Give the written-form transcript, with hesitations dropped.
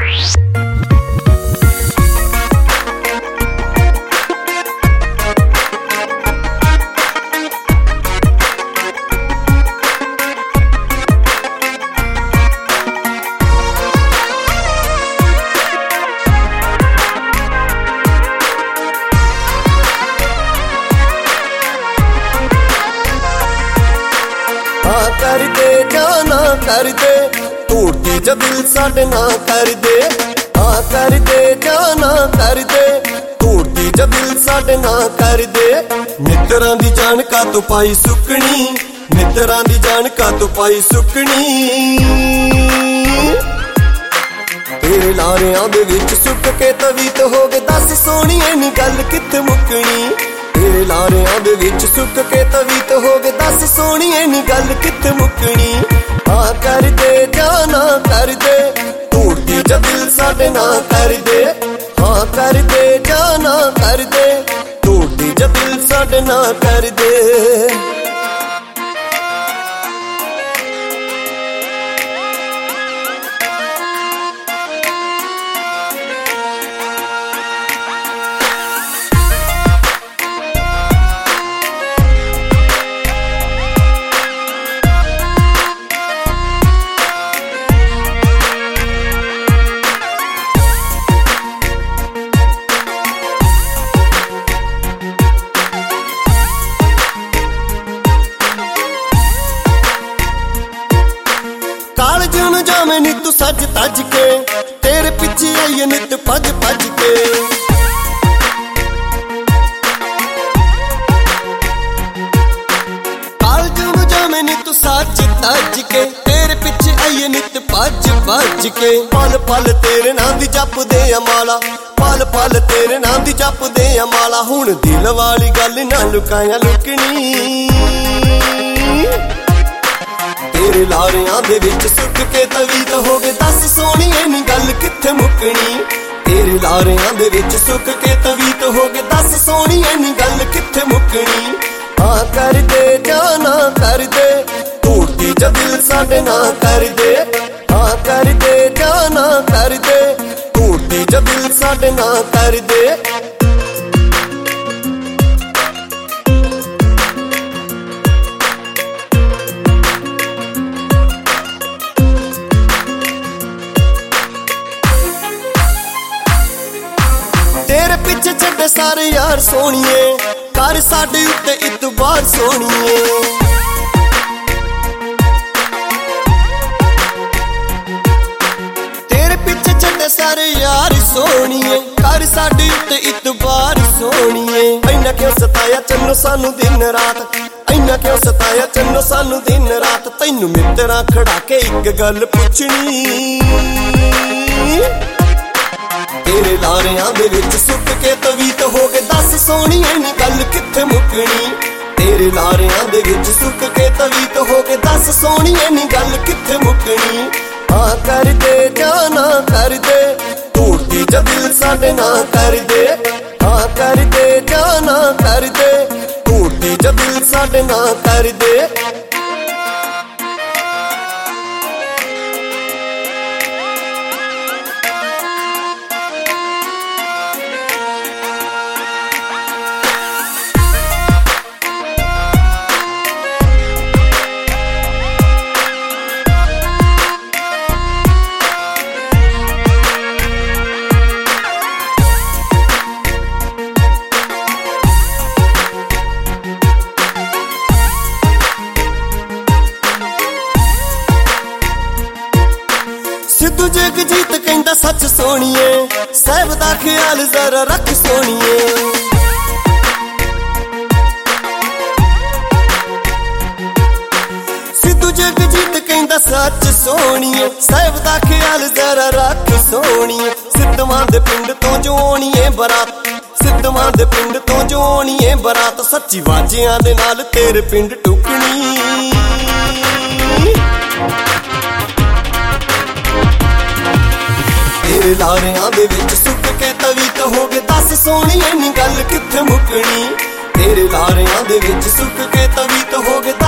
कर दे जाना कर दे तोड़ती जब दिल साडे ना कर दे। हाँ कर दे जाना कर दे तोड़ती जब दिल साडे ना कर दे। मित्रां दी जान का तो पाई सुकनी, मित्रां दी जान का तो पाई सुकनी। तेरे लारियां दे विच सुक के तवीत हो गए दस सोहणीए नी गल कित्थे मुकनी। तेरे लारियां दे विच सुक के तवीत हो गए दस सोहणीए नी गल कित्थे मुकनी। हाँ कर दे जाना कर दे तोड़ती जब दिल साडे ना कर दे। हाँ कर दे जाना कर दे तोड़ती जब दिल साडे ना कर दे। जामे नी तू सज तज के तेरे पिछे आई नित भज भज के। कालजू जामे नी तू सज तज के तेरे पिछे आई नित भज भज के। पल पल तेरे नाम दी जप दे अमाला, पल पल तेरे नाम दी जप दे अमाला। हुण दिल वाली गल ना लुकाया लुकनी। तेरे लारियां दे विच सुक के तवीत हो गए दस सोहणीए नी गल कित्थे मुकनी। तेरे लारियां दे विच सुक के तवीत हो गए दस सोहणीए नी गल कित्थे मुकनी। हाँ कर दे जाना कर दे तोड़ती जब दिल साडे ना कर दे। हाँ कर दे जाना कर दे तोड़ती जब दिल साडे ना कर दे। तेरे पिछे छड्डे सारे यार सोहणीए कर साडे उत्ते इतबार सोहणीए। तेरे पिछे छड्डे सारे यार सोहणीए कर साडे उत्ते इतबार सोहणीए। इन्ना क्यों सताया चन्नो सानू दिन रात, इन्ना क्यों सताया चन्नो सानू दिन रात। तैनू मित्रां खड़ा के इक गल पुछनी। तेरे लारियां दे विच सुक के तवीत हो गए दस सोहणीए नी गल कित्थे मुकनी। तेरे लारियां दे विच सुक के तवीत हो गए दस सोहणीए नी गल कित्थे मुकनी। हाँ कर दे जाना कर दे तोड़ती जब दिल साडे ना कर दे। हाँ कर दे जाना कर दे तोड़ती जब दिल साडे ना कर दे। सिद्धू जगजीत कहंदा सच सोहणीए साहिब दा ख्याल जरा रख सोहणीए। सिद्धू जगजीत कहंदा सच सोहणीए साहिब दा ख्याल जरा रख सोहणीए। सिद्धवां दे पिंड तो जो आउणीए बरात, सिद्धवां दे पिंड तो जो आउणीए बरात। सच्ची वाजियां दे नाल तेरे पिंड टुकनी। तेरे लारियां दे विच सुक के तवीत हो गए दस सोहणीए नी गल कित्थे मुकनी। तेरे लारियां दे विच सुक के तवीत हो गए